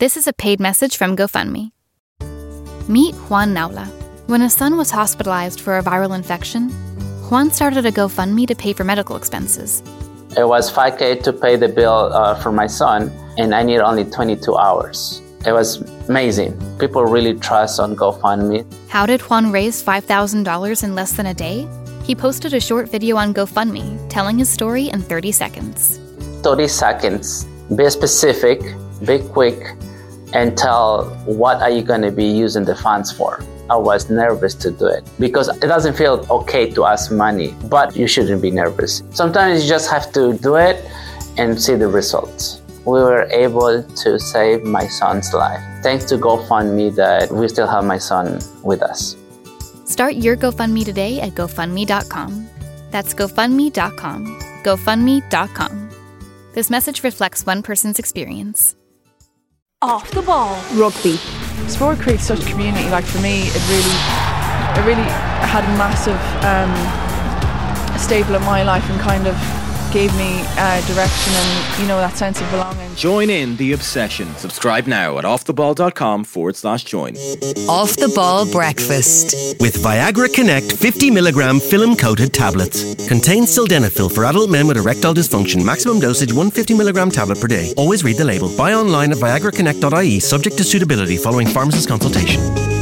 This is a paid message from GoFundMe. Meet Juan Naula. When his son was hospitalized for a viral infection, Juan started a GoFundMe to pay for medical expenses. It was $5,000 to pay the bill for my son, and I need only 22 hours. It was amazing. People really trust on GoFundMe. How did Juan raise $5,000 in less than a day? He posted a short video on GoFundMe telling his story in 30 seconds. 30 seconds. Be specific, be quick, and tell what are you going to be using the funds for. I was nervous to do it because it doesn't feel okay to ask money, but you shouldn't be nervous. Sometimes you just have to do it and see the results. We were able to save my son's life. Thanks to GoFundMe that we still have my son with us. Start your GoFundMe today at GoFundMe.com. That's GoFundMe.com. GoFundMe.com. This message reflects one person's experience. Off the ball. Rugby. Sport creates such community. Like for me, it really had a massive staple in my life and kind of gave me direction and, you know, that sense of belonging. Join in the obsession. Subscribe now at offtheball.com/join. Off the Ball Breakfast. With Viagra Connect 50mg film-coated tablets. Contains sildenafil for adult men with erectile dysfunction. Maximum dosage 150mg tablet per day. Always read the label. Buy online at viagraconnect.ie, subject to suitability following pharmacist consultation.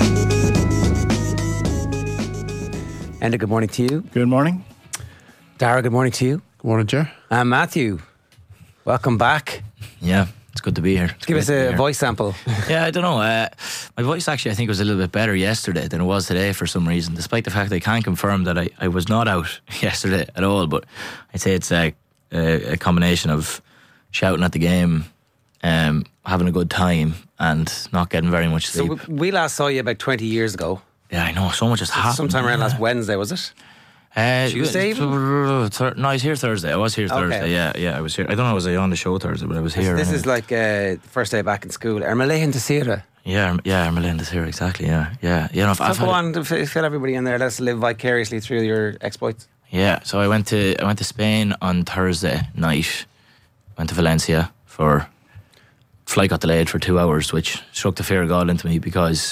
Enda, good morning to you. Good morning. Dara, good morning to you. Good morning, Jer. And Matthew, welcome back. Yeah, it's good to be here. Give us a voice sample. Yeah, I don't know. My voice actually, I think, was a little bit better yesterday than it was today for some reason, despite the fact that I can't confirm that I was not out yesterday at all. But I'd say it's a combination of shouting at the game, having a good time, and not getting very much sleep. So we last saw you about 20 years ago. Yeah, I know. So much has happened. Sometime around last Wednesday, was it? Tuesday even? No, I was here Thursday. I was here Thursday. Yeah, I was here. I don't know, was I on the show Thursday, but I was here. This is like first day back in school. Ermalain to Sierra. Yeah, Ermalain to Sierra, exactly. Yeah. You know, so go on, fill everybody in there. Let's live vicariously through your exploits. Yeah, so I went to Spain on Thursday night. Went to Valencia for flight got delayed for 2 hours, which struck the fear of God into me because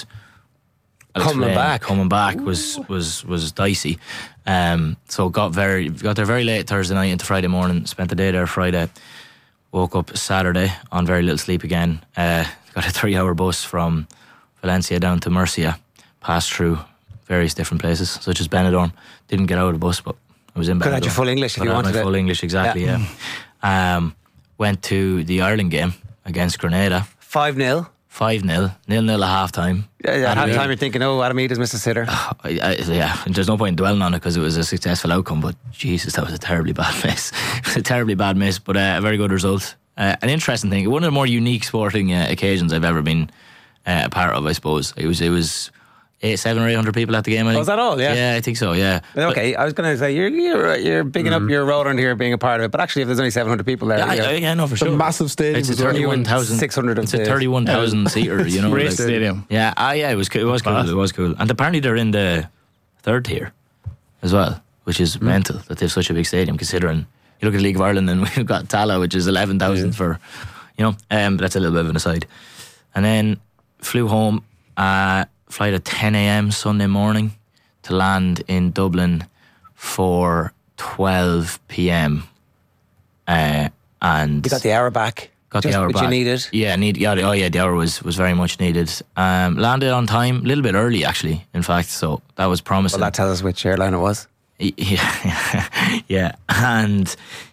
coming back was dicey. So got there very late Thursday night into Friday morning. Spent the day there Friday. Woke up Saturday on very little sleep again. Got a 3-hour bus from Valencia down to Murcia. Passed through various different places, such as Benidorm. Didn't get out of the bus, but I was in Benidorm. Could have had your full English if you wanted it. Full English, exactly. Yeah. Went to the Ireland game against Grenada. 5-0. 5-0, 0-0 at half time. Yeah, at half time you're thinking, Adam Eade has missed a sitter. Yeah, there's no point in dwelling on it because it was a successful outcome, but Jesus, that was a terribly bad miss. It was a terribly bad miss, but a very good result. An interesting thing, one of the more unique sporting occasions I've ever been a part of, I suppose. It was 700 or 800 people at the game, I think. Was that all? Yeah, I think so, yeah. Okay, I was going to say, you're bigging up your role around here being a part of it, but actually if there's only 700 people there... Yeah, no, for sure. It's a massive stadium. It's a 31,000 It's a 31,000 seater, you know. Great stadium. Yeah, it was cool. It was cool. And apparently they're in the third tier as well, which is mental that they have such a big stadium, considering you look at League of Ireland and we've got Tala, which is 11,000 for, you know, but that's a little bit of an aside. And then flew home, flight at 10 a.m. Sunday morning to land in Dublin for 12 p.m. And you got the hour back. Got the hour back. You needed. Yeah, the hour was very much needed. Landed on time, a little bit early actually. In fact, so that was promising. Well, that tells us which airline it was. Yeah, and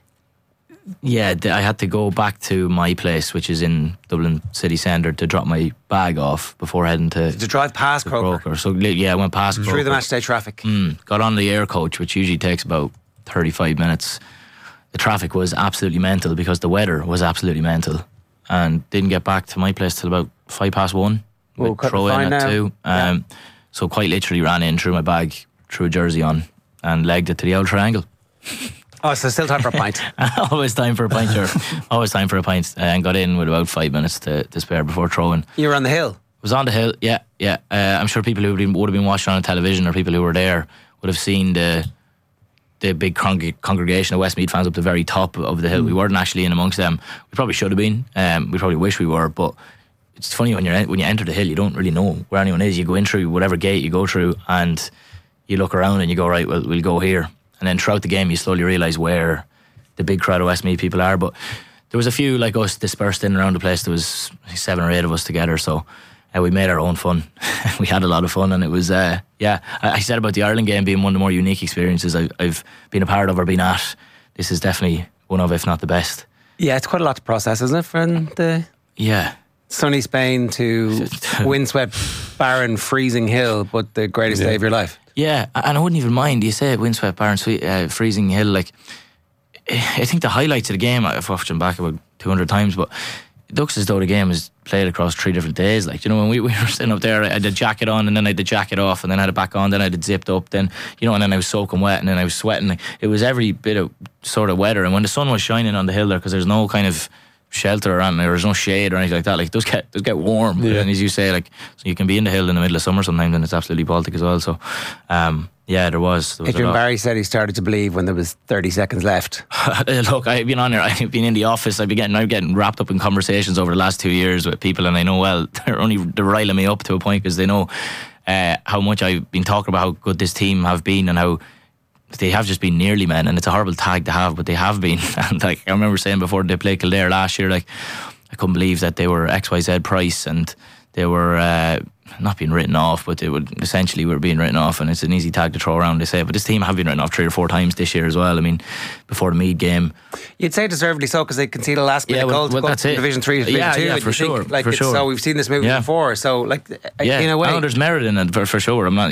I had to go back to my place, which is in Dublin city centre, to drop my bag off before heading to drive past Croker. So I went past through Croker. The matchday traffic. Got on the air coach, which usually takes about 35 minutes. The traffic was absolutely mental because the weather was absolutely mental, and didn't get back to my place till about 1:05. Well, throw in at 2. So quite literally ran in, threw my bag, threw a jersey on, and legged it to the old triangle. Oh, so still time for a pint. Always time for a pint, sure. Always time for a pint. And got in with about 5 minutes to spare before throwing. You were on the hill? Was on the hill, yeah. I'm sure people who would have been watching on television, or people who were there, would have seen the big congregation of Westmeath fans up the very top of the hill. We weren't actually in amongst them. We probably should have been. We probably wish we were, but it's funny when you enter the hill, you don't really know where anyone is. You go in through whatever gate you go through, and you look around and you go, right, well, we'll go here. And then throughout the game, you slowly realise where the big crowd of Westmeath people are. But there was a few like us dispersed in and around the place. There was 7 or 8 of us together, so we made our own fun. We had a lot of fun, and it was I said about the Ireland game being one of the more unique experiences I've been a part of or been at. This is definitely one of, if not the best. Yeah, it's quite a lot to process, isn't it? From the sunny Spain to windswept, barren, freezing hill, but the greatest day of your life. Yeah, and I wouldn't even mind. You say windswept, barren, freezing hill. Like, I think the highlights of the game, I've watched them back about 200 times, but it looks as though the game was played across 3 different days. Like, you know, when we were sitting up there, I had the jacket on, and then I had the jacket off, and then I had it back on, then I had it zipped up, then, you know, and then I was soaking wet, and then I was sweating. It was every bit of sort of weather. And when the sun was shining on the hill there, because there's no kind of shelter around there, there's no shade or anything like that, like, it does get warm. Yeah. And as you say, like, so you can be in the hill in the middle of summer sometimes, and it's absolutely Baltic as well. So there was Adrian Barry said he started to believe when there was 30 seconds left. Look, I've been on there, I've been in the office, I'm getting wrapped up in conversations over the last 2 years with people, and I know, well, they're riling me up to a point, because they know how much I've been talking about how good this team have been, and how they have just been nearly men. And it's a horrible tag to have, but they have been. And like, I remember saying before they played Kildare last year, like, I couldn't believe that they were XYZ price, and they were not being written off, but they would essentially were being written off, and it's an easy tag to throw around, they say. But this team have been written off 3 or 4 times this year as well. I mean, before the Meath game, you'd say deservedly so, because they conceded a last minute goal to go from Division 3 to Division 2. Yeah, for sure. Like, so we've seen this movie before. So, like, in a way, no, there's merit in it for sure. I'm not,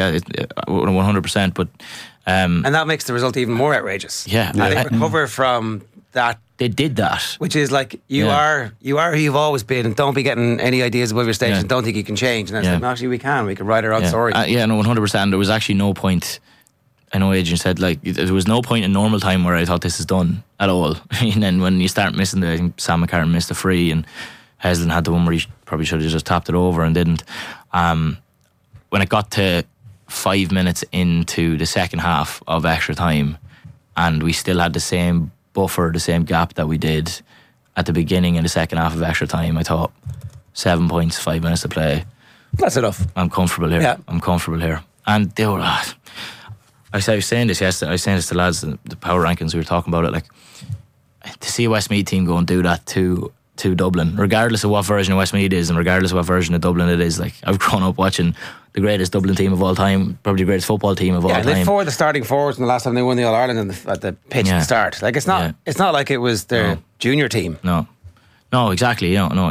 100%. But and that makes the result even more outrageous. Yeah, and they recover from that. They did that, which is like, you are who you've always been, and don't be getting any ideas above your station and don't think you can change. And it's like, no, actually we can write our own story. 100%. There was actually no point. I know Adrian said, like, there was no point in normal time where I thought this is done at all. And then when you start missing I think Sam McCarron missed a free, and Heslin had the one where he probably should have just tapped it over and didn't. When it got to 5 minutes into the second half of extra time, and we still had the same buffer, the same gap that we did at the beginning in the second half of extra time, I thought, 7 points, 5 minutes to play, that's enough. I'm comfortable here. I'm comfortable here. And they were I was saying this yesterday, I was saying this to the lads, the power rankings, we were talking about it, like, to see a Westmeath team go and do that to Dublin, regardless of what version of Westmeath it is, and regardless of what version of Dublin it is. Like, I've grown up watching the greatest Dublin team of all time, probably the greatest football team of all time. They were the starting forwards, and the last time they won the All Ireland at the pitch at the start. Like, it's not like it was their junior team. No, exactly.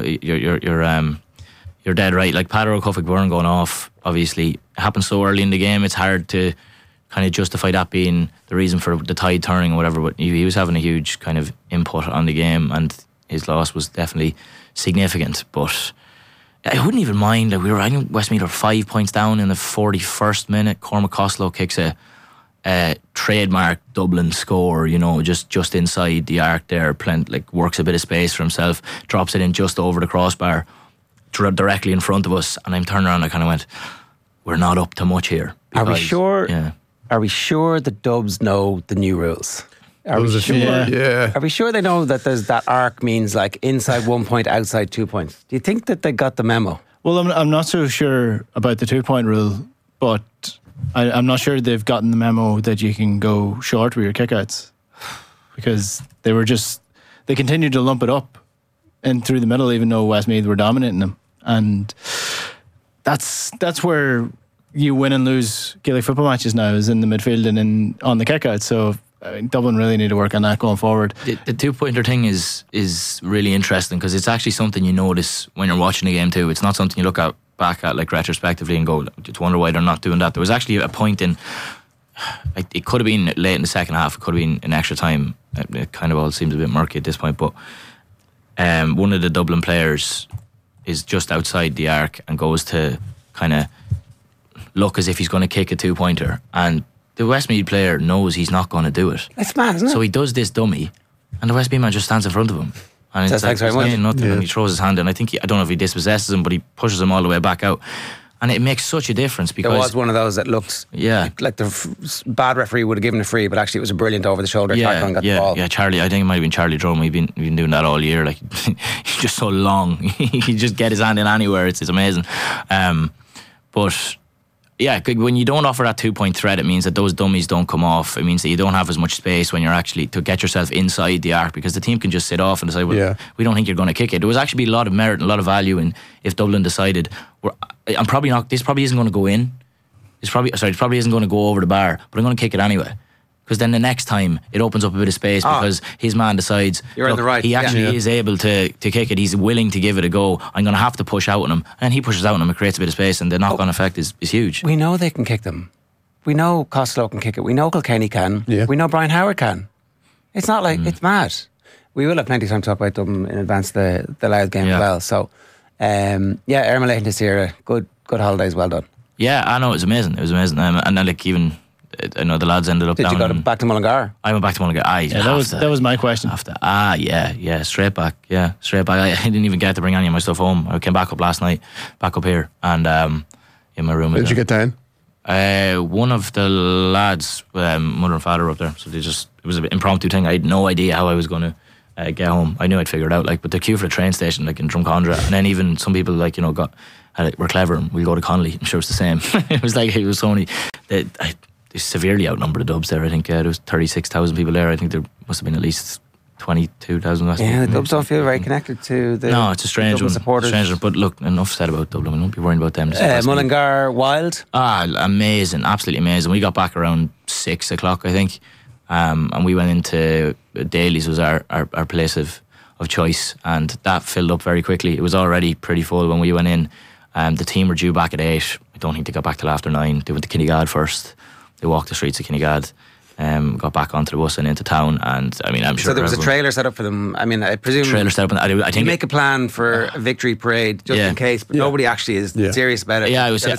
You're dead right. Like, Peadar O'Cuffig-Byrne going off, obviously, it happened so early in the game. It's hard to kind of justify that being the reason for the tide turning or whatever. But he was having a huge kind of input on the game, and his loss was definitely significant. But I wouldn't even mind. I think Westmeath were 5 points down in the 41st minute. Cormac Costello kicks a trademark Dublin score, you know, just inside the arc there. Like, works a bit of space for himself, drops it in just over the crossbar, directly in front of us. And I'm turning around and I kind of went, we're not up to much here. Because, are we sure? Yeah. Are we sure the Dubs know the new rules? Are we sure? Yeah. Are we sure they know that there's that arc means like inside 1 point, outside 2 points? Do you think that they got the memo? Well, I'm not so sure about the 2 point rule, but I'm not sure they've gotten the memo that you can go short with your kickouts, because they continued to lump it up and through the middle, even though Westmeath were dominating them, and that's where you win and lose Gaelic football matches now, is in the midfield and on the kickouts. So I think Dublin really need to work on that going forward. The 2 pointer thing is really interesting, because it's actually something you notice when you're watching a game too. It's not something you look back at like retrospectively and go, to wonder why they're not doing that. There was actually a point in, it could have been late in the second half, it could have been in extra time. It kind of all seems a bit murky at this point, but one of the Dublin players is just outside the arc and goes to kind of look as if he's going to kick a 2 pointer, and the Westmeath player knows he's not going to do it. It's mad, isn't it? So he does this dummy, and the Westmeath man just stands in front of him. And it's like, thanks very much. Nothing, and he throws his hand in. I don't know if he dispossesses him, but he pushes him all the way back out. And it makes such a difference because there was one of those that looked like the bad referee would have given a free, but actually it was a brilliant over the shoulder tackle and got the ball. Yeah, Charlie. I think it might have been Charlie Drum. We've been doing that all year. Like he's just so long. He can just get his hand in anywhere. It's amazing. But yeah, when you don't offer that 2-point threat, it means that those dummies don't come off. It means that you don't have as much space when you're actually to get yourself inside the arc, because the team can just sit off and decide, well, we don't think you're going to kick it. There was actually be a lot of merit and a lot of value in if Dublin decided, I'm probably not. This probably isn't going to go in. It probably isn't going to go over the bar, but I'm going to kick it anyway. Because then the next time it opens up a bit of space because his man decides you're on the right. He actually is able to kick it. He's willing to give it a go. I'm going to have to push out on him, and he pushes out on him. It creates a bit of space, and the knock-on effect is huge. We know they can kick them. We know Costello can kick it. We know Kilkenny can. Yeah. We know Brian Howard can. It's not like it's mad. We will have plenty of time to talk about Dublin in advance the Louth game as well. So, Erma Leighton this year, good holidays, well done. Yeah, I know, it was amazing. And then even. I know the lads ended up. Did you go back to Mullingar? I went back to Mullingar. That was my question. Straight back. I didn't even get to bring any of my stuff home. I came back up last night, back up here, and in my room. Did you get down? One of the lads, mother and father, were up there, so it was an impromptu thing. I had no idea how I was going to get home. I knew I'd figure it out, but the queue for the train station, like in Drumcondra, and then even some people were clever and we'll go to Connolly. I'm sure it's the same. It was only that. They severely outnumbered the Dubs there. I think there was 36,000 people there. I think there must have been at least 22,000. Yeah, the Dubs don't feel very connected to the it's a strange one. Supporters. But look, enough said about Dublin. We won't be worrying about them. Mullingar Wild. Amazing, absolutely amazing. We got back around 6 o'clock, I think, and we went into Daly's was our place of choice, and that filled up very quickly. It was already pretty full when we went in. The team were due back at 8. I don't think they got back till after 9. They went to Kinnegad first. They walked the streets of Kinnegad, got back onto the bus and into town, and I'm sure. So there was a trailer set up for them. I presume trailer set up. I think you make a plan for a victory parade just in case, but nobody actually is serious about it. Yeah, we want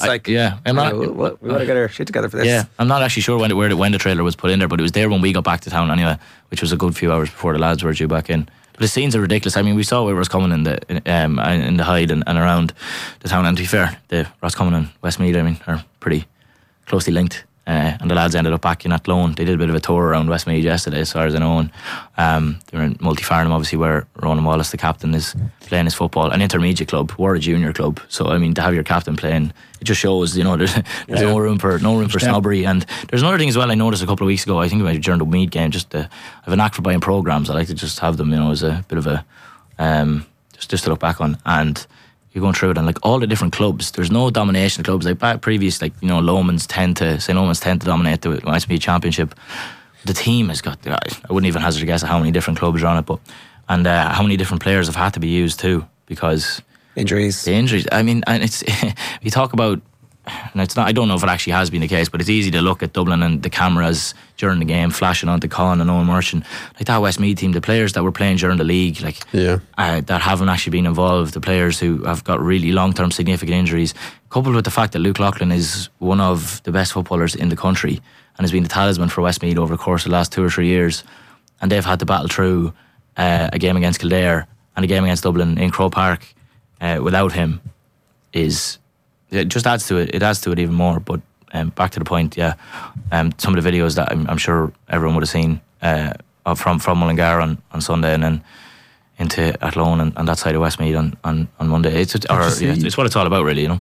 to get our shit together for this. Yeah, I'm not actually sure when the trailer was put in there, but it was there when we got back to town anyway, which was a good few hours before the lads were due back in. But the scenes are ridiculous. We saw where it was coming in the Hyde and around the town. And to be fair, the Roscommon and Westmeath, are pretty closely linked. And the lads ended up back in Athlone. They did a bit of a tour around Westmeath yesterday, as far as I know. And they were in Multifarnham, obviously, where Ronan Wallace, the captain, is playing his football. An intermediate club, we're a junior club. So to have your captain playing, it just shows, there's no room for snobbery. And there's another thing as well I noticed a couple of weeks ago. I think about during the Meath game, I have an knack for buying programmes. I like to just have them, as a bit of a just to look back on. And you're going through it, and all the different clubs, there's no domination of clubs like previous, Lomans tend to dominate the Westmeath Championship. The team has got, I wouldn't even hazard a guess at how many different clubs are on it, and how many different players have had to be used too, because injuries. And it's you talk about, and it's not, I don't know if it actually has been the case, but it's easy to look at Dublin and the cameras during the game flashing onto Con and Owen Merchant, that Westmeath team, the players that were playing during the league, that haven't actually been involved, the players who have got really long-term significant injuries, coupled with the fact that Luke Loughlin is one of the best footballers in the country and has been the talisman for Westmeath over the course of the last 2 or 3 years, and they've had to battle through a game against Kildare and a game against Dublin in Croke Park without him it just adds to it. It adds to it even more. But back to the point, some of the videos that I'm sure everyone would have seen from Mullingar on Sunday, and then into Athlone and that side of Westmeath on Monday. It's what it's all about, really. Give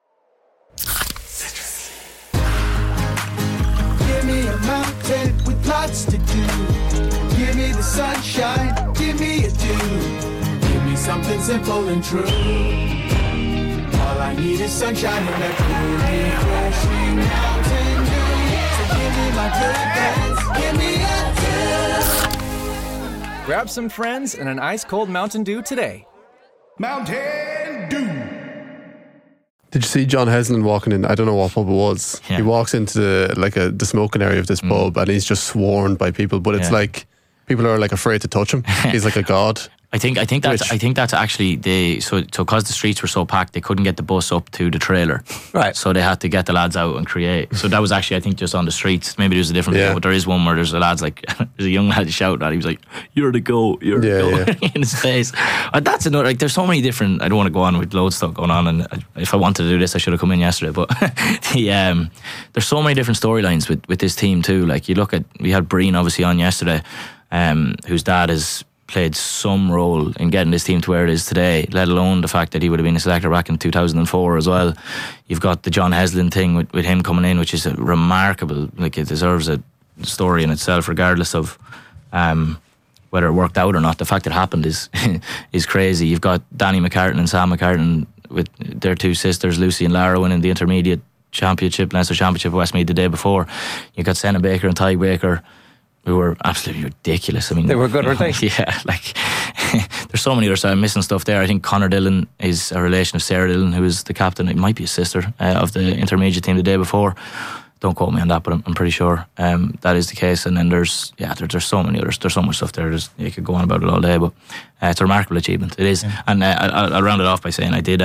me a mountain with lots to do. Give me the sunshine. Give me a dew. Give me something simple and true. All I need is sunshine and that cool, refreshing Mountain Dew. So give me my good friends, give me a dew. Grab some friends and an ice-cold Mountain Dew today. Mountain Dew. Did you see John Heslin walking in? I don't know what pub it was. Yeah. He walks into the smoking area of this pub, and he's just sworn by people, but it's like people are afraid to touch him. He's like a god. I think that's actually so because the streets were so packed, they couldn't get the bus up to the trailer. Right. So they had to get the lads out and create. So that was actually, I think, just on the streets. Maybe there's a different thing, but there is one where there's a lad's like, there's a young lad shouting at him. He was like, "You're the goat, you're the goat," in his face. And that's another, like, there's so many different, I don't want to go on with loads of stuff going on, and if I wanted to do this, I should have come in yesterday. But there's so many different storylines with this team too. Like, you look at, we had Breen obviously on yesterday, whose dad has played some role in getting this team to where it is today, let alone the fact that he would have been a selector back in 2004 as well. You've got the John Heslin thing with him coming in, which is a remarkable, like, it deserves a story in itself, regardless of whether it worked out or not. The fact it happened is is crazy. You've got Danny McCartan and Sam McCartan with their two sisters, Lucy and Lara, winning the intermediate championship, Leinster Championship at Westmeath the day before. You've got Senna Baker and Ty Baker, who were absolutely ridiculous. I mean, they were good, weren't they? Yeah, like, there's so many others. I'm missing stuff there. I think Conor Dillon is a relation of Sarah Dillon, who was the captain. It might be a sister of the intermediate team the day before. Don't quote me on that, but I'm pretty sure that is the case. And then there's so many others. There's so much stuff there. You could go on about it all day, but it's a remarkable achievement. It is. Yeah. And I'll round it off by saying I did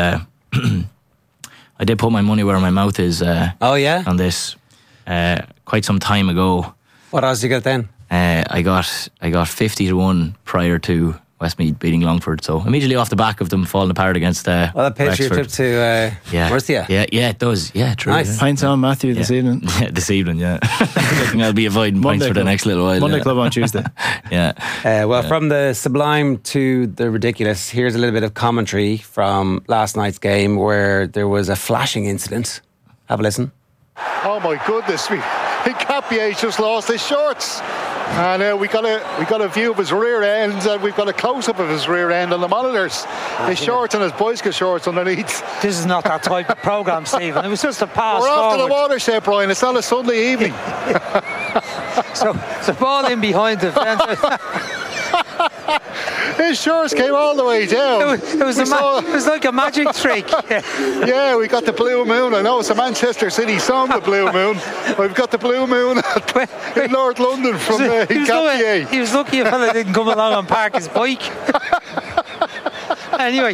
put my money where my mouth is. On this quite some time ago. What odds did you get then? I got 50-1 prior to Westmeath beating Longford, so immediately off the back of them falling apart against well, that pays your trip to Murcia. Yeah, it does. Yeah, true. Nice. Yeah. Pints on Matthew this evening. Yeah, this evening, yeah. I think I'll be avoiding pints for the next little while. Monday Club on Tuesday. Yeah. From the sublime to the ridiculous, here's a little bit of commentary from last night's game where there was a flashing incident. Have a listen. Oh my goodness, Capier's just lost his shorts, and we got a view of his rear end, and we've got a close-up of his rear end on the monitors. His shorts and his bicycle shorts underneath. This is not that type of programme, Stephen. It was just a pass. We're forward. after the watershed, Brian. It's not a Sunday evening. so ball in behind the fence. His shorts came all the way down. It was like a magic trick. Yeah, we got the blue moon. I know it's a Manchester City song, the blue moon. We've got the blue moon in North London from Capier. He was lucky a fella didn't come along and park his bike. Anyway.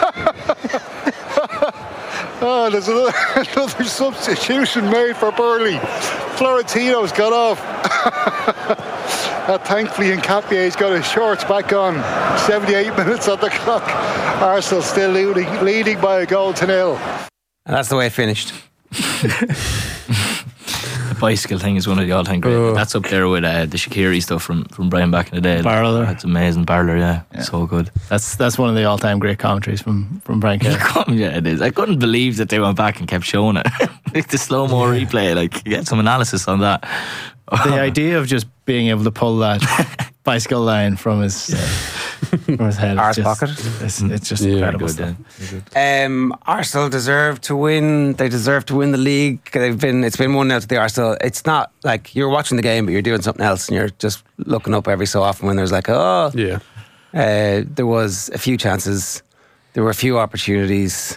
Oh, there's another substitution made for Burley. Florentino's got off. Thankfully, Capier's got his shorts back on. 78 minutes on the clock. Arsenal still leading by a goal to 0. And that's the way it finished. The bicycle thing is one of the all-time great. That's up there with the Shaqiri stuff from Brian back in the day. Barlow. That's amazing. Barlow, yeah. So good. That's one of the all-time great commentaries from Brian Kerr. Yeah, it is. I couldn't believe that they went back and kept showing it. Like the slow-mo replay, like, get some analysis on that. The idea of just being able to pull that bicycle line from his head, arse pocket. It's just incredible. Good. Arsenal deserve to win. They deserve to win the league. It's been 1-0 to the Arsenal. It's not like you're watching the game, but you're doing something else, and you're just looking up every so often when there's like, there was a few chances, there were a few opportunities,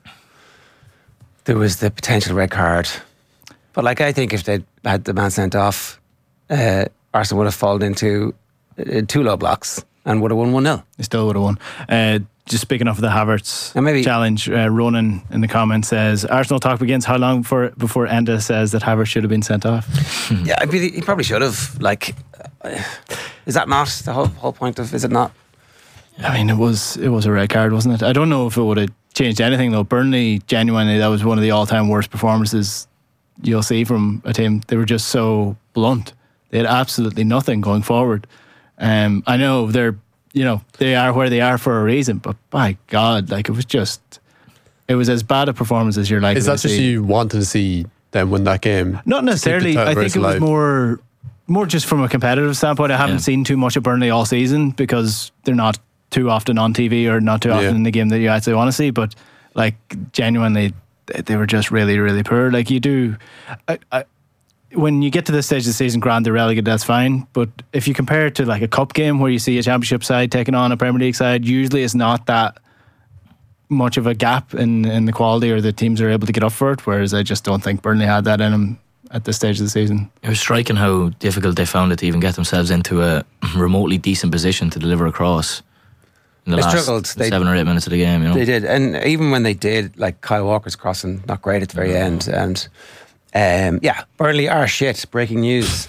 there was the potential red card. But like, I think if they'd had the man sent off, Arsenal would have fallen into 2 low blocks and would have won 1-0. They still would have won. Just speaking of the Havertz challenge, Ronan in the comments says, Arsenal talk begins how long before Enda says that Havertz should have been sent off? Yeah, he probably should have. Like, is that not the whole point of, is it not? I mean, it was a red card, wasn't it? I don't know if it would have changed anything though. Burnley, genuinely, that was one of the all-time worst performances you'll see from a team. They were just so blunt. They had absolutely nothing going forward. I know they are where they are for a reason, but by God, like, it was as bad a performance as you're likely to see. Is that just you wanted to see them win that game? Not necessarily. I think it was more just from a competitive standpoint. I haven't seen too much of Burnley all season because they're not too often on TV or not too often in the game that you actually want to see, but like, genuinely, they were just really, really poor. Like, you do, when you get to this stage of the season, grand, they're relegated, that's fine. But if you compare it to like a cup game where you see a championship side taking on a Premier League side, usually it's not that much of a gap in the quality, or the teams are able to get up for it. Whereas I just don't think Burnley had that in them at this stage of the season. It was striking how difficult they found it to even get themselves into a remotely decent position to deliver a cross. in the They last struggled. 7 or 8 minutes of the game. You know, They did, and even when they did, like Kyle Walker's crossing, not great at the very end. And Burnley are shit. Breaking news.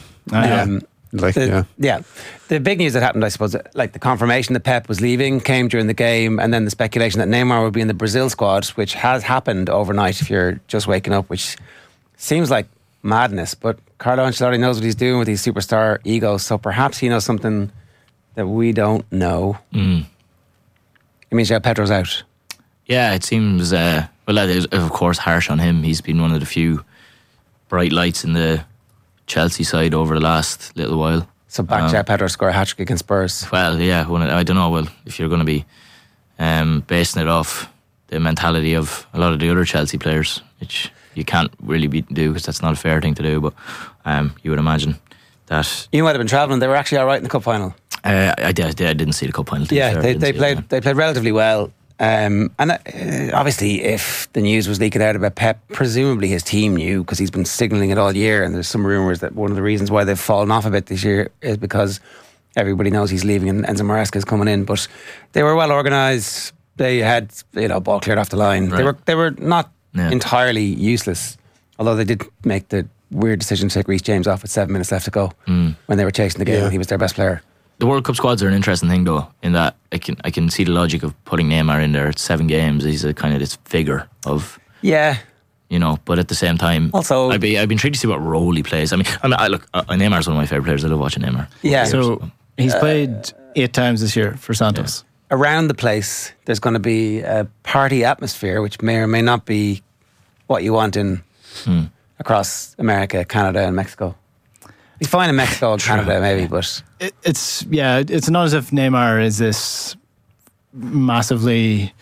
The big news that happened, I suppose, like the confirmation that Pep was leaving came during the game, and then the speculation that Neymar would be in the Brazil squad, which has happened overnight if you're just waking up, which seems like madness. But Carlo Ancelotti knows what he's doing with these superstar egos, so perhaps he knows something that we don't know. It means João Pedro's out. Yeah, it seems, that is, of course, harsh on him. He's been one of the few bright lights in the Chelsea side over the last little while. So back João Pedro score a hat-trick against Spurs. Well, yeah, I don't know. Well, if you're going to be basing it off the mentality of a lot of the other Chelsea players, which you can't really do because that's not a fair thing to do, but you would imagine that... You might have been travelling. They were actually all right in the cup final. I didn't see the cup final. Yeah, they played relatively well. And obviously, if the news was leaking out about Pep, presumably his team knew because he's been signalling it all year. And there's some rumours that one of the reasons why they've fallen off a bit this year is because everybody knows he's leaving and Enzo Maresca is coming in. But they were well organised. They had ball cleared off the line. Right. They were not entirely useless, although they did make the weird decision to take Reece James off with 7 minutes left to go when they were chasing the game. Yeah. He was their best player. The World Cup squads are an interesting thing, though, in that I can see the logic of putting Neymar in there. It's 7 games. He's a kind of this figure of but at the same time, also I've been intrigued to see what role he plays. I mean, Neymar's one of my favourite players. I love watching Neymar. Yeah. So he's played 8 times this year for Santos. Yeah. Around the place, there's going to be a party atmosphere, which may or may not be what you want in across America, Canada, and Mexico. You find in Mexico and Canada maybe, but it's not as if Neymar is this massively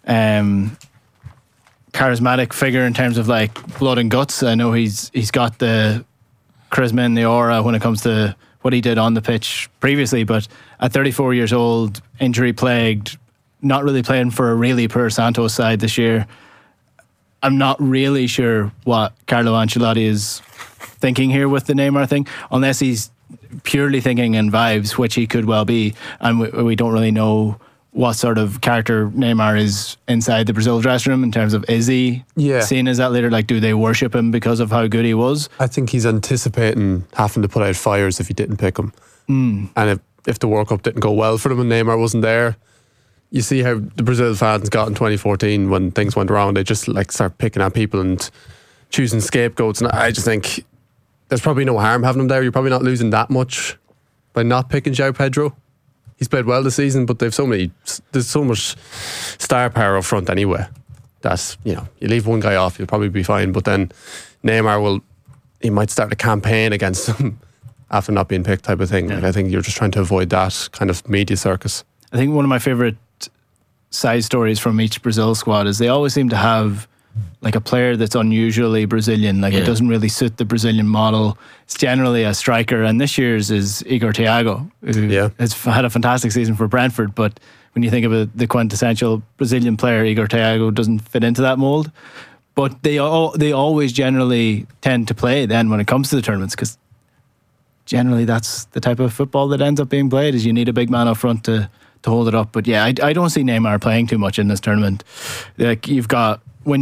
charismatic figure in terms of like blood and guts. I know he's got the charisma and the aura when it comes to what he did on the pitch previously, but at 34 years old, injury plagued, not really playing for a really poor Santos side this year. I'm not really sure what Carlo Ancelotti is thinking here with the Neymar thing, unless he's purely thinking in vibes, which he could well be, and we don't really know what sort of character Neymar is inside the Brazil dressing room in terms of, is he seen as that leader? Like, do they worship him because of how good he was? I think he's anticipating having to put out fires if he didn't pick him. And if the World Cup didn't go well for them and Neymar wasn't there, you see how the Brazil fans got in 2014 when things went wrong. They just like start picking at people and choosing scapegoats, and I just think there's probably no harm having him there. You're probably not losing that much by not picking João Pedro. He's played well this season, but there's so much star power up front anyway. That's, you leave one guy off, you'll probably be fine. But then Neymar he might start a campaign against him after not being picked, type of thing. Like, I think you're just trying to avoid that kind of media circus. I think one of my favourite side stories from each Brazil squad is they always seem to have like a player that's unusually Brazilian. Like, it doesn't really suit the Brazilian model. It's generally a striker, and this year's is Igor Thiago, who has had a fantastic season for Brentford, but when you think of the quintessential Brazilian player, Igor Thiago doesn't fit into that mould. But they always generally tend to play then when it comes to the tournaments, because generally that's the type of football that ends up being played, is you need a big man up front to hold it up. But I don't see Neymar playing too much in this tournament. Like, you've got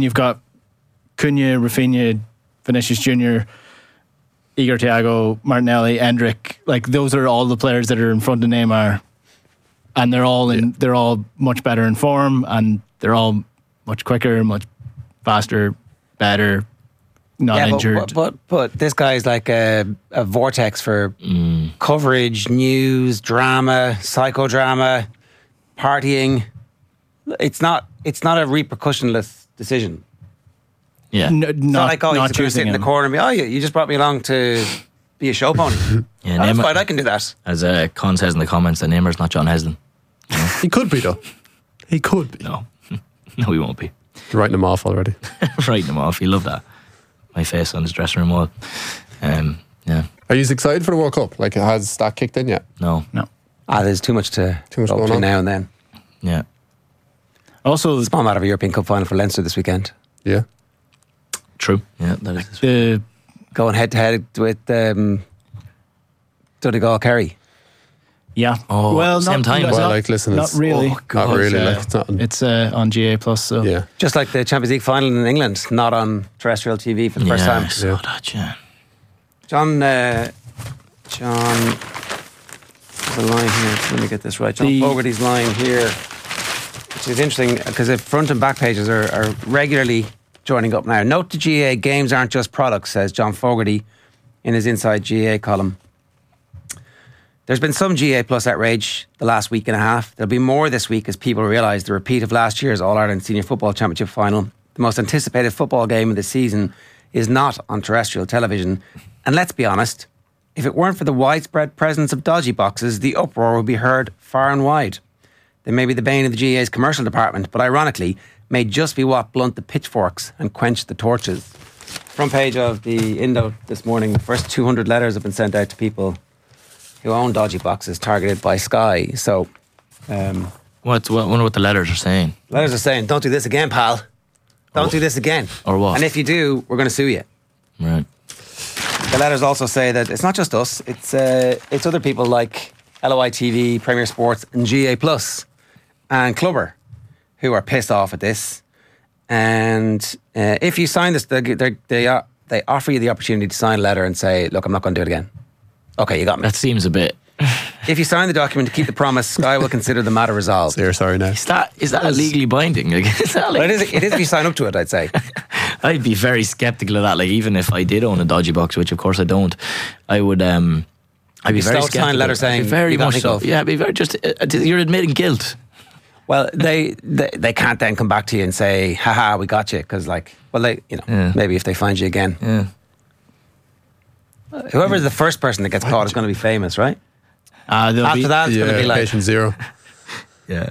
Cunha, Rafinha, Vinicius Jr., Igor Thiago, Martinelli, Endrick, like those are all the players that are in front of Neymar, and they're all much better in form, and they're all much quicker, much faster, better, not injured. But this guy's like a vortex for coverage, news, drama, psychodrama, partying. It's not a repercussionless decision. Yeah, it's not like, he's going to sit in the corner and be, you just brought me along to be a show pony. Yeah, that's fine, I can do that. As Con says in the comments, that Neymar's not John Heslin. He could be, though. He could be. No, he won't be. You're writing him off already. Writing him off. He loved that. My face on his dressing room wall. Yeah. Are you excited for the World Cup? Like, has that kicked in yet? No. There's too much going on now and then. Yeah. Also, small matter of a European Cup final for Leinster this weekend. Yeah. True. Yeah, that is. Going head to head with Donegal Kerry. Yeah. Oh, well, same time. Well, like, listen, not it's really. not really. Like, it's not. It's on GA Plus. So Yeah. Just like the Champions League final in England, not on terrestrial TV for the first time. I saw that, yeah. John, the line here. Let me get this right. John Fogarty's line here, which is interesting because the front and back pages are regularly joining up now. Note to GA, games aren't just products, says John Fogarty in his Inside GA column. There's been some GA Plus outrage the last week and a half. There'll be more this week as people realise the repeat of last year's All-Ireland Senior Football Championship final. The most anticipated football game of the season is not on terrestrial television. And let's be honest, if it weren't for the widespread presence of dodgy boxes, the uproar would be heard far and wide. They may be the bane of the GA's commercial department, but ironically, may just be what blunt the pitchforks and quench the torches. Front page of the Indo this morning, the first 200 letters have been sent out to people who own dodgy boxes targeted by Sky. So, wonder what the letters are saying. Letters are saying, don't do this again, pal. Don't do this again. Or what? And if you do, we're going to sue you. Right. The letters also say that it's not just us, it's other people like LOI TV, Premier Sports and GA Plus and Clubber who are pissed off at this. And if you sign this, they offer you the opportunity to sign a letter and say, look, I'm not going to do it again. Okay, you got me. That seems a bit... If you sign the document to keep the promise, Sky will consider the matter resolved. You're sorry now. Is that legally binding? Like, is that like... Well, it is if you sign up to it, I'd say. I'd be very sceptical of that. Like, even if I did own a dodgy box, which of course I don't, I would... I'd be very skeptical. Sign a letter saying, very much so. Yeah, I'd be very just... you're admitting guilt. Well, they can't then come back to you and say, haha, we got you. Because, like, well, maybe if they find you again. Yeah. Whoever's the first person that gets caught is going to be famous, right? After that, it's going to be like... Patient zero. Yeah.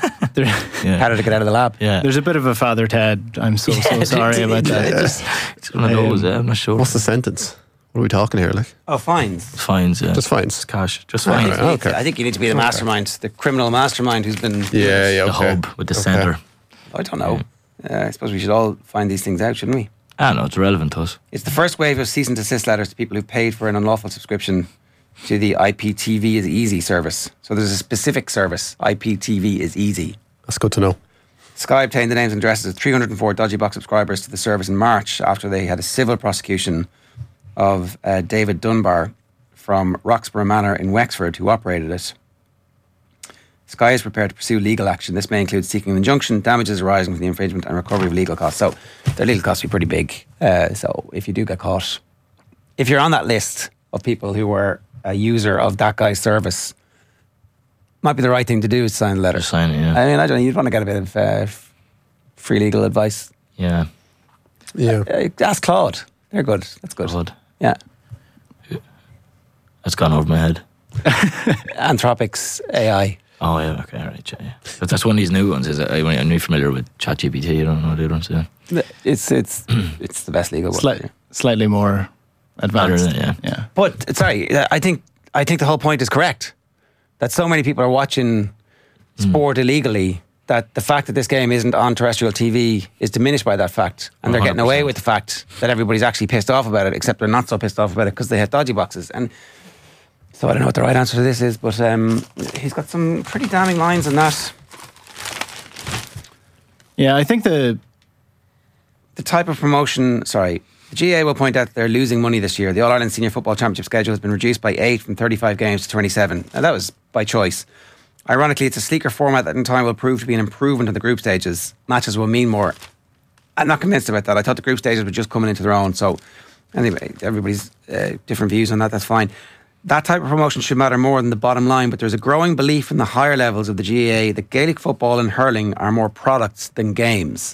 How did it get out of the lab? Yeah. There's a bit of a Father Ted. I'm so sorry about that. It's one of those, I'm not sure. What's the sentence? What are we talking here? Like? Oh, fines. Fines, yeah. Just fines. Cash. Just fines. Right, okay. I think you need to be the mastermind, the criminal mastermind who's been... The hub with the centre. I don't know. I suppose we should all find these things out, shouldn't we? I know, it's relevant to us. It's the first wave of cease and desist letters to people who paid for an unlawful subscription to the IPTV is Easy service. So there's a specific service, IPTV is Easy. That's good to know. Sky obtained the names and addresses of 304 dodgy box subscribers to the service in March after they had a civil prosecution of David Dunbar from Roxburgh Manor in Wexford who operated it. Sky is prepared to pursue legal action. This may include seeking an injunction, damages arising from the infringement and recovery of legal costs. So their legal costs will be pretty big. So if you do get caught, if you're on that list of people who were a user of that guy's service, might be the right thing to do is sign the letter. Sign it, yeah. I mean, I don't know, you'd want to get a bit of free legal advice. Yeah. Ask Claude. They're good. That's good. Claude. Yeah. That's gone over my head. Anthropic's AI. Oh, yeah, okay, all right, yeah. But that's one of these new ones, is it? I'm only familiar with ChatGPT, I don't know what the other ones do. It's the best legal one. Slightly more advanced. Yeah. But, sorry, I think the whole point is correct. That so many people are watching sport illegally that the fact that this game isn't on terrestrial TV is diminished by that fact. And they're getting away with the fact that everybody's actually pissed off about it, except they're not so pissed off about it because they have dodgy boxes. And so I don't know what the right answer to this is, but he's got some pretty damning lines on that. Yeah, I think the type of promotion, the GA will point out they're losing money this year. The All-Ireland Senior Football Championship schedule has been reduced by 8 from 35 games to 27. Now that was by choice. Ironically, it's a sleeker format that in time will prove to be an improvement in the group stages. Matches will mean more. I'm not convinced about that. I thought the group stages were just coming into their own. So anyway, everybody's different views on that. That's fine. That type of promotion should matter more than the bottom line, but there's a growing belief in the higher levels of the GAA that Gaelic football and hurling are more products than games.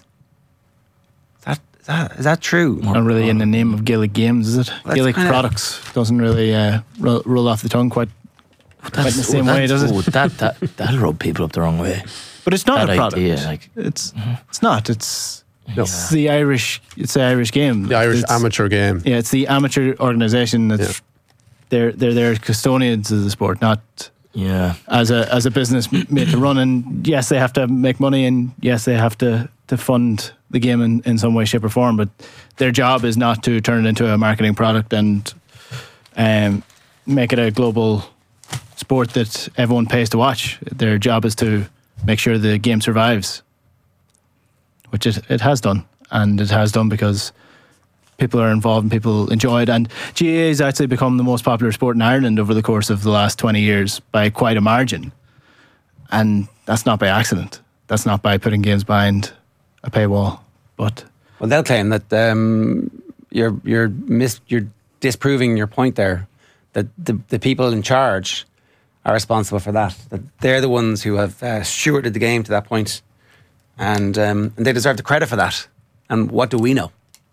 Is that true? Not really in the name of Gaelic games, is it? Gaelic products doesn't really roll off the tongue quite in the same way, does it? That'll rub people up the wrong way. But it's not that a product. Idea, it's not. It's the Irish. It's the Irish game. The Irish amateur game. Yeah, it's the amateur organisation. That's they're custodians of the sport, not as a business made to run. And yes, they have to make money, and yes, they have to fund the game in some way, shape, or form. But their job is not to turn it into a marketing product and make it a global sport that everyone pays to watch. Their job is to make sure the game survives, which it has done. And it has done because people are involved and people enjoy it. And GAA has actually become the most popular sport in Ireland over the course of the last 20 years by quite a margin. And that's not by accident. That's not by putting games behind a paywall. But well, they'll claim that you're disproving your point there, that the people in charge are responsible for that. That they're the ones who have stewarded the game to that point, and they deserve the credit for that. And what do we know?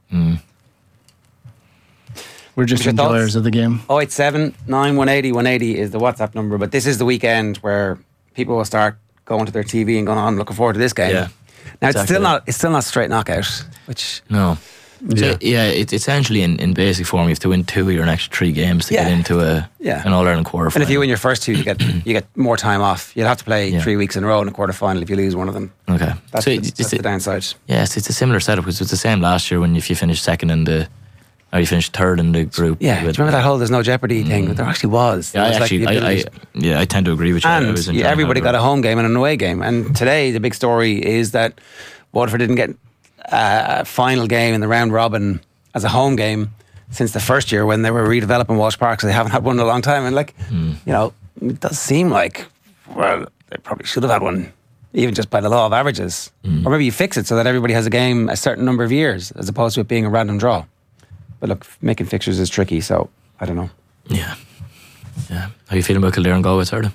We're just enjoyers of the game. 087 918 180 is the WhatsApp number. But this is the weekend where people will start going to their TV and going on, looking forward to this game. Yeah, now exactly. it's still not straight knockout. Which no. So, it's essentially in basic form. You have to win 2 of your next 3 games to get into an All-Ireland quarterfinal. And if you win your first 2, you get more time off. You'll have to play 3 weeks in a row in a quarterfinal if you lose one of them. Okay, that's the downside. Yes, it's a similar setup because it was the same last year when if you finished second in the, or you finished third in the group. Yeah, do you remember that whole "there's no jeopardy" thing? But there actually was. Yeah, I tend to agree with you. And everybody got a home game and an away game. And today the big story is that Waterford didn't get a final game in the round robin as a home game since the first year when they were redeveloping Walsh Park, so they haven't had one in a long time. And it does seem like, well, they probably should have had one, even just by the law of averages. Or maybe you fix it so that everybody has a game a certain number of years as opposed to it being a random draw. But look, making fixtures is tricky, so I don't know. Yeah. How are you feeling about Kildare and Galway Saturday?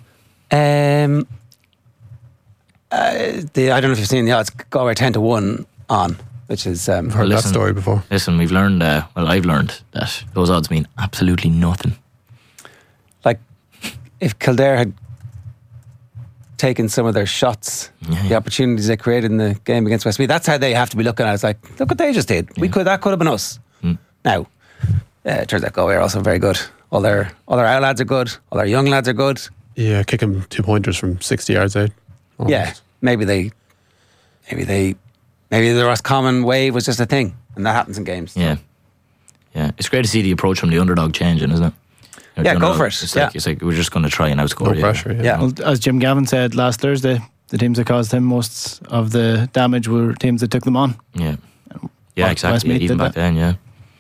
I don't know if you've seen the odds. Galway 10-1 on, which is I've heard that story before. Listen, we've learned. I've learned that those odds mean absolutely nothing. Like, if Kildare had taken some of their shots, the opportunities they created in the game against Westmeath, that's how they have to be looking at it. It's like, look what they just did. That could have been us. Now, it turns out Galway are also very good. All their out lads are good. All their young lads are good. Yeah, kicking 2-pointers from 60 yards out. Almost. Yeah, maybe the Roscommon wave was just a thing, and that happens in games. Yeah, it's great to see the approach from the underdog changing, isn't it? Go for it. It's like we're just going to try and outscore. No pressure. Yeah. Well, as Jim Gavin said last Thursday, the teams that caused him most of the damage were teams that took them on. Yeah, exactly. Even back then, yeah.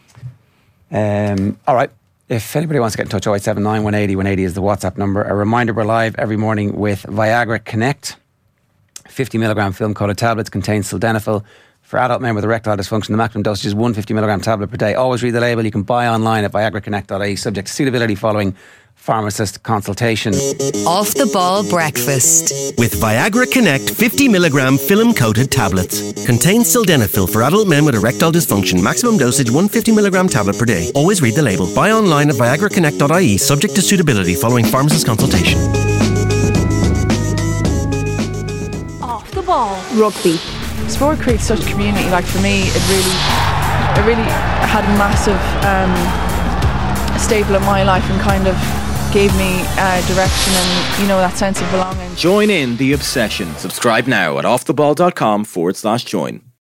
All right. If anybody wants to get in touch, 087 180 180 is the WhatsApp number. A reminder, we're live every morning with Viagra Connect. 50mg film-coated tablets contain sildenafil. For adult men with erectile dysfunction, the maximum dosage is 150mg tablet per day. Always read the label. You can buy online at viagraconnect.ie, subject to suitability following pharmacist consultation. Off the Ball Breakfast. With Viagra Connect 50mg film-coated tablets. Contains sildenafil for adult men with erectile dysfunction. Maximum dosage 150mg tablet per day. Always read the label. Buy online at viagraconnect.ie, subject to suitability following pharmacist consultation. Off the Ball. Rugby. Sport creates such a community. Like for me, it really had a massive staple in my life and kind of gave me direction and that sense of belonging. Join in the obsession. Subscribe now at offtheball.com/join.